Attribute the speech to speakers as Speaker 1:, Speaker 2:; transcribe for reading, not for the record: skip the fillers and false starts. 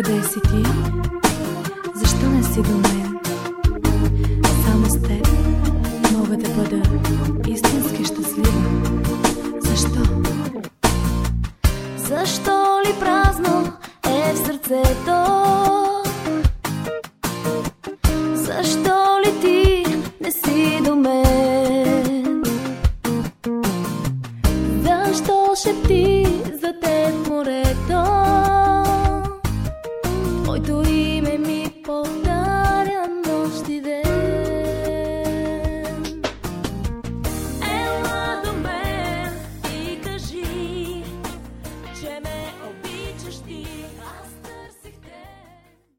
Speaker 1: Къде си ти? Защо не си до мен? Само с теб мога да бъда истински щастлива. Защо?
Speaker 2: Защо ли празно е в сърцето? Защо ли ти не си до мен? Защо шепти за теб морето? Твоето име ми